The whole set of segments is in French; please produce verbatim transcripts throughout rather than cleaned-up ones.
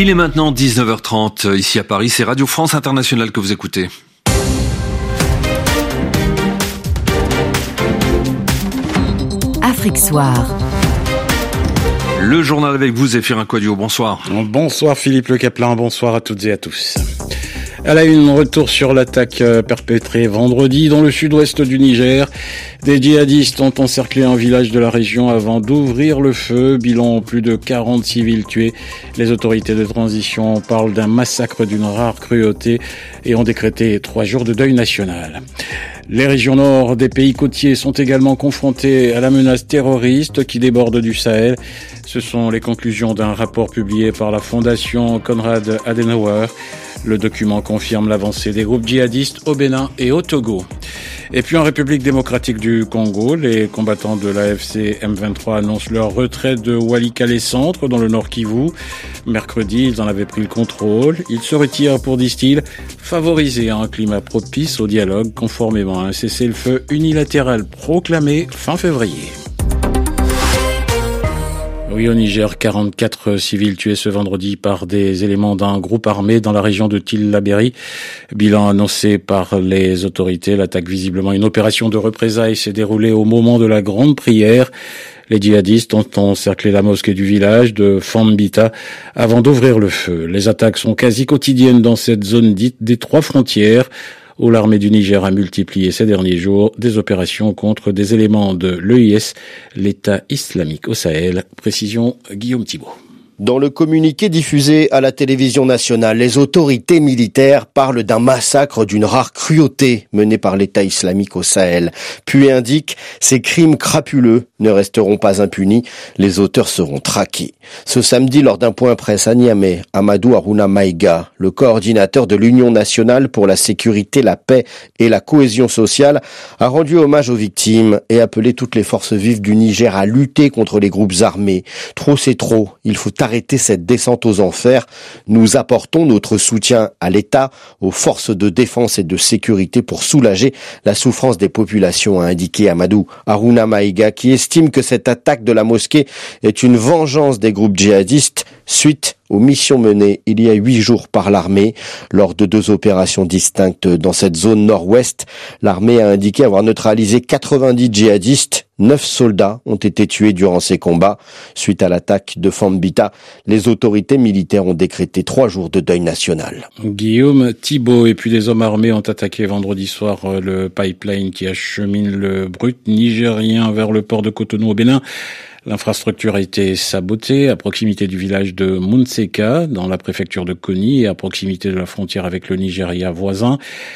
Il est maintenant dix-neuf heures trente ici à Paris, c'est Radio France Internationale que vous écoutez. Afrique Soir. Le journal avec vous, Zéphirin Quadio, bonsoir. Bonsoir Philippe Le Caplin, bonsoir à toutes et à tous. À la une, retour sur l'attaque perpétrée vendredi dans le sud-ouest du Niger. Des djihadistes ont encerclé un village de la région avant d'ouvrir le feu. Bilan, plus de quarante civils tués. Les autorités de transition parlent d'un massacre d'une rare cruauté et ont décrété trois jours de deuil national. Les régions nord des pays côtiers sont également confrontées à la menace terroriste qui déborde du Sahel. Ce sont les conclusions d'un rapport publié par la fondation Konrad Adenauer. Le document confirme l'avancée des groupes djihadistes au Bénin et au Togo. Et puis en République démocratique du Congo, les combattants de l'A F C M vingt-trois annoncent leur retraite de Walikale-Centre dans le Nord Kivu. Mercredi, ils en avaient pris le contrôle. Ils se retirent pour, disent-ils, favoriser un climat propice au dialogue conformément à un cessez-le-feu unilatéral proclamé fin février. Oui, au Niger, quarante-quatre civils tués ce vendredi par des éléments d'un groupe armé dans la région de Tillabéri. Bilan annoncé par les autorités. L'attaque, visiblement une opération de représailles, s'est déroulée au moment de la grande prière. Les djihadistes ont encerclé la mosquée du village de Fambita avant d'ouvrir le feu. Les attaques sont quasi quotidiennes dans cette zone dite des trois frontières, où l'armée du Niger a multiplié ces derniers jours des opérations contre des éléments de l'E I S, l'État islamique au Sahel. Précision Guillaume Thibault. Dans le communiqué diffusé à la télévision nationale, les autorités militaires parlent d'un massacre d'une rare cruauté mené par l'État islamique au Sahel, puis indiquent « Ces crimes crapuleux ne resteront pas impunis, les auteurs seront traqués ». Ce samedi, lors d'un point presse à Niamey, Amadou Haruna Maïga, le coordinateur de l'Union nationale pour la sécurité, la paix et la cohésion sociale, a rendu hommage aux victimes et appelé toutes les forces vives du Niger à lutter contre les groupes armés. Trop c'est trop, il faut arrêter cette descente aux enfers. Nous apportons notre soutien à l'État, aux forces de défense et de sécurité pour soulager la souffrance des populations, a indiqué Amadou Haruna Maïga, qui estime que cette attaque de la mosquée est une vengeance des groupes djihadistes suite aux missions menées il y a huit jours par l'armée. Lors de deux opérations distinctes dans cette zone nord-ouest, l'armée a indiqué avoir neutralisé quatre-vingt-dix djihadistes. Neuf soldats ont été tués durant ces combats. Suite à l'attaque de Fambita, les autorités militaires ont décrété trois jours de deuil national. Guillaume Thibault et puis des hommes armés ont attaqué vendredi soir le pipeline qui achemine le brut nigérien vers le port de Cotonou au Bénin. L'infrastructure a été sabotée à proximité du village de Munseka, dans la préfecture de Koni, et à proximité de la frontière avec le Nigeria voisin.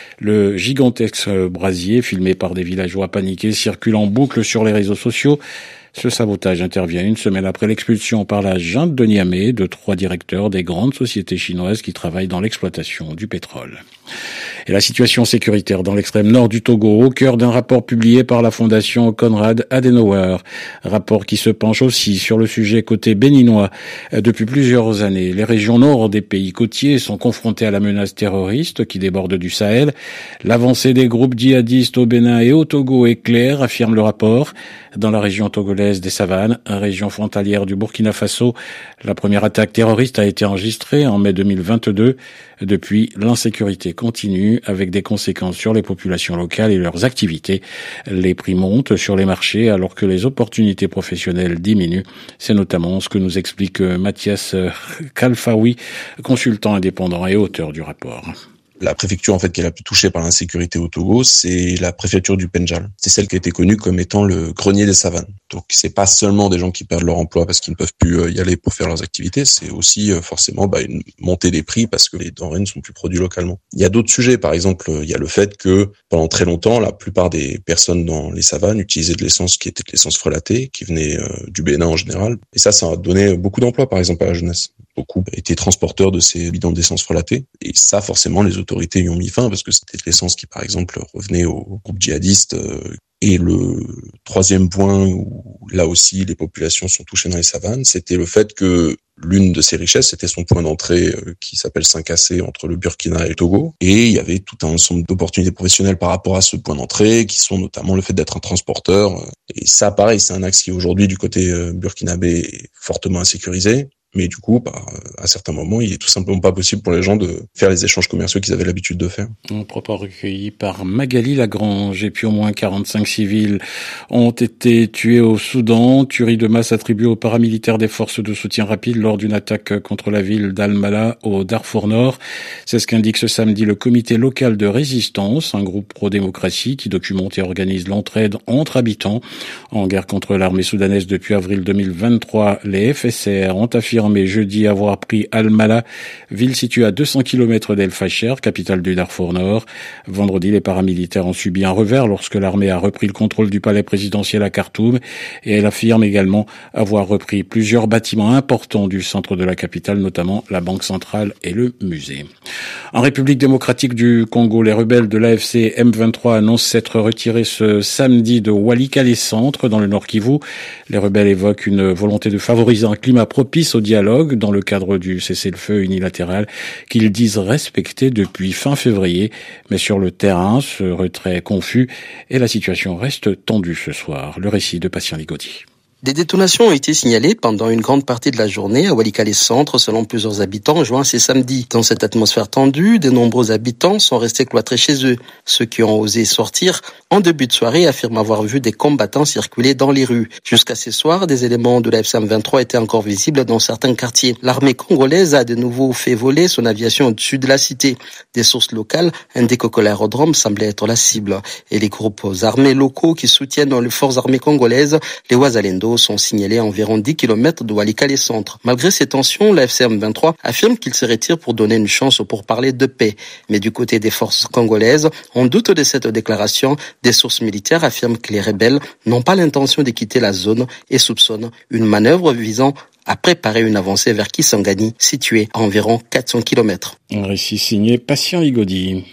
Le gigantesque brasier, filmé par des villageois paniqués, circule en boucle sur les réseaux sociaux. Ce sabotage intervient une semaine après l'expulsion par la junte de Niamey de trois directeurs des grandes sociétés chinoises qui travaillent dans l'exploitation du pétrole. Et la situation sécuritaire dans l'extrême nord du Togo, au cœur d'un rapport publié par la fondation Konrad Adenauer. Rapport qui se penche aussi sur le sujet côté béninois. Depuis plusieurs années, les régions nord des pays côtiers sont confrontées à la menace terroriste qui déborde du Sahel. L'avancée des groupes djihadistes au Bénin et au Togo est claire, affirme le rapport. Dans la région togolaise des Savanes, région frontalière du Burkina Faso, la première attaque terroriste a été enregistrée en mai deux mille vingt-deux. Depuis, l'insécurité continue avec des conséquences sur les populations locales et leurs activités. Les prix montent sur les marchés alors que les opportunités professionnelles diminuent. C'est notamment ce que nous explique Mathias Kalfaoui, consultant indépendant et auteur du rapport. La préfecture en fait qui est la plus touchée par l'insécurité au Togo, c'est la préfecture du Pendjal. C'est celle qui a été connue comme étant le grenier des savanes. Donc c'est pas seulement des gens qui perdent leur emploi parce qu'ils ne peuvent plus y aller pour faire leurs activités, c'est aussi forcément bah, une montée des prix parce que les denrées ne sont plus produites localement. Il y a d'autres sujets, par exemple, il y a le fait que pendant très longtemps, la plupart des personnes dans les savanes utilisaient de l'essence qui était de l'essence frelatée, qui venait euh, du Bénin en général. Et ça, ça a donné beaucoup d'emplois, par exemple, à la jeunesse. Beaucoup étaient transporteurs de ces bidons d'essence frelatée. Et ça, forcément, les autorités y ont mis fin parce que c'était de l'essence qui, par exemple, revenait aux groupes djihadistes. Et le troisième point où, là aussi, les populations sont touchées dans les savanes, c'était le fait que l'une de ses richesses, c'était son point d'entrée qui s'appelle cinq A C entre le Burkina et le Togo. Et il y avait tout un ensemble d'opportunités professionnelles par rapport à ce point d'entrée, qui sont notamment le fait d'être un transporteur. Et ça, pareil, c'est un axe qui aujourd'hui, du côté burkinabé, est fortement insécurisé. Mais du coup, bah, à certains moments, il est tout simplement pas possible pour les gens de faire les échanges commerciaux qu'ils avaient l'habitude de faire. Un propos recueilli par Magali Lagrange. Et puis au moins quarante-cinq civils ont été tués au Soudan. Tuerie de masse attribuée aux paramilitaires des forces de soutien rapide lors d'une attaque contre la ville d'Al-Mala au Darfour Nord. C'est ce qu'indique ce samedi le comité local de résistance, un groupe pro-démocratie qui documente et organise l'entraide entre habitants. En guerre contre l'armée soudanaise depuis avril deux mille vingt-trois, les F S R ont affirmé jeudi avoir pris Al-Mala, ville située à deux cents kilomètres d'El Fasher, capitale du Darfour Nord. Vendredi, les paramilitaires ont subi un revers lorsque l'armée a repris le contrôle du palais présidentiel à Khartoum, et elle affirme également avoir repris plusieurs bâtiments importants du centre de la capitale, notamment la Banque centrale et le musée. En République démocratique du Congo, les rebelles de l'A F C M vingt-trois annoncent s'être retirés ce samedi de Walikale Centre, dans le Nord Kivu. Les rebelles évoquent une volonté de favoriser un climat propice au dialogue dans le cadre du cessez-le-feu unilatéral qu'ils disent respecter depuis fin février. Mais sur le terrain, ce retrait confus et la situation reste tendue ce soir. Le récit de Patient Ligodi. Des détonations ont été signalées pendant une grande partie de la journée à Walikale Centre, selon plusieurs habitants rejoints ces samedis. Dans cette atmosphère tendue, de nombreux habitants sont restés cloîtrés chez eux. Ceux qui ont osé sortir en début de soirée affirment avoir vu des combattants circuler dans les rues. Jusqu'à ce soir, des éléments de la F C M vingt-trois étaient encore visibles dans certains quartiers. L'armée congolaise a de nouveau fait voler son aviation au-dessus de la cité. Des sources locales indiquent que l'aérodrome semblait être la cible. Et les groupes armés locaux qui soutiennent les forces armées congolaises, les Wazalendo, sont signalés à environ dix kilomètres de Walikale Centre. Malgré ces tensions, la F C M vingt-trois affirme qu'il se retire pour donner une chance pour parler de paix. Mais du côté des forces congolaises, on doute de cette déclaration. Des sources militaires affirment que les rebelles n'ont pas l'intention de quitter la zone et soupçonnent une manœuvre visant à préparer une avancée vers Kisangani, située à environ quatre cents kilomètres. Un récit signé Patient Ligodi.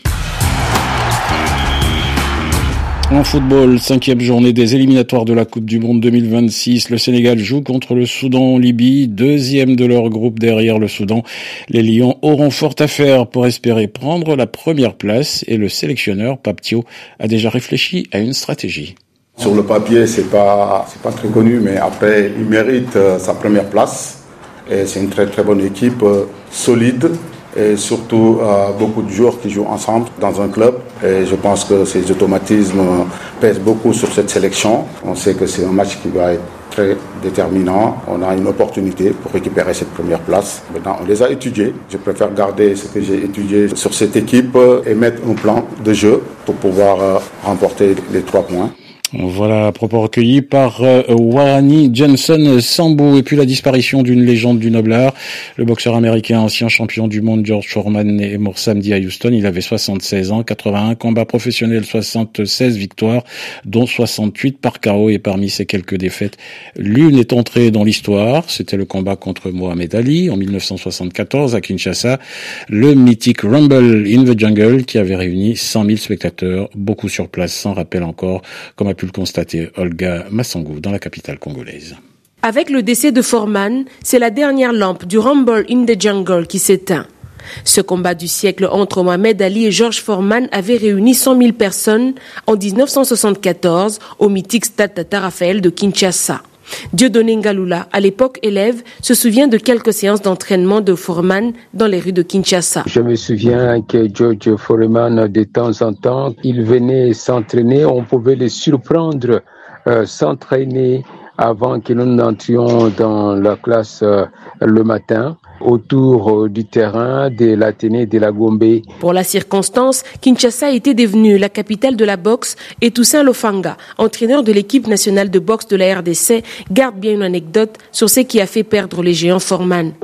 En football, cinquième journée des éliminatoires de la Coupe du Monde deux mille vingt-six. Le Sénégal joue contre le Soudan en Libye, deuxième de leur groupe derrière le Soudan. Les Lions auront fort à faire pour espérer prendre la première place et le sélectionneur Pape Thiaw a déjà réfléchi à une stratégie. Sur le papier, c'est pas, c'est pas très connu, mais après, il mérite euh, sa première place. Et c'est une très très bonne équipe, euh, solide. Et surtout euh, beaucoup de joueurs qui jouent ensemble dans un club. Et je pense que ces automatismes pèsent beaucoup sur cette sélection. On sait que c'est un match qui va être très déterminant. On a une opportunité pour récupérer cette première place. Maintenant, on les a étudiés. Je préfère garder ce que j'ai étudié sur cette équipe et mettre un plan de jeu pour pouvoir euh, remporter les trois points. Voilà, à propos recueilli par euh, Warani Johnson Sambou. Et puis la disparition d'une légende du noble art. Le boxeur américain, ancien champion du monde George Foreman, est mort samedi à Houston. Il avait soixante-seize ans, quatre-vingt-un combats professionnels, soixante-seize victoires, dont soixante-huit par K O. Et parmi ces quelques défaites, l'une est entrée dans l'histoire. C'était le combat contre Mohamed Ali en mille neuf cent soixante-quatorze à Kinshasa. Le mythique Rumble in the Jungle qui avait réuni cent mille spectateurs, beaucoup sur place, sans rappel encore, comme a pu le constater Olga Massangou dans la capitale congolaise. Avec le décès de Foreman, c'est la dernière lampe du Rumble in the Jungle qui s'éteint. Ce combat du siècle entre Mohamed Ali et George Foreman avait réuni cent mille personnes en dix-neuf cent soixante-quatorze au mythique stade Tata Raphaël de Kinshasa. Dieudonné Ngalula, à l'époque élève, se souvient de quelques séances d'entraînement de Foreman dans les rues de Kinshasa. Je me souviens que George Foreman, de temps en temps, il venait s'entraîner, on pouvait le surprendre, euh, s'entraîner avant que nous n'entrions dans la classe euh, le matin, autour du terrain de l'Athénée de la Gombe. Pour la circonstance, Kinshasa était devenue la capitale de la boxe et Toussaint Lofanga, entraîneur de l'équipe nationale de boxe de la R D C, garde bien une anecdote sur ce qui a fait perdre les géants Foreman.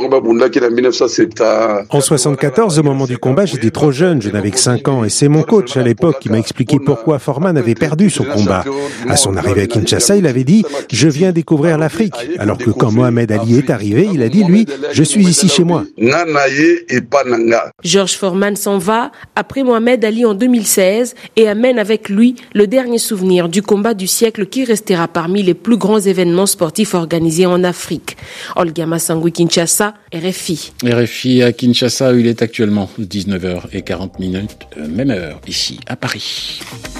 En soixante-quatorze, au moment du combat, j'étais trop jeune, je n'avais que cinq ans et c'est mon coach à l'époque qui m'a expliqué pourquoi Foreman avait perdu son combat. À son arrivée à Kinshasa, il avait dit « Je viens découvrir l'Afrique ». Alors que quand Mohamed Ali est arrivé, il a dit lui « Je suis ici chez moi ». George Foreman s'en va après Mohamed Ali en deux mille seize et amène avec lui le dernier souvenir du combat du siècle qui restera parmi les plus grands événements sportifs organisés en Afrique. Olga Massangou, Kinshasa, R F I. R F I à Kinshasa, il est actuellement dix-neuf heures quarante, même heure ici à Paris.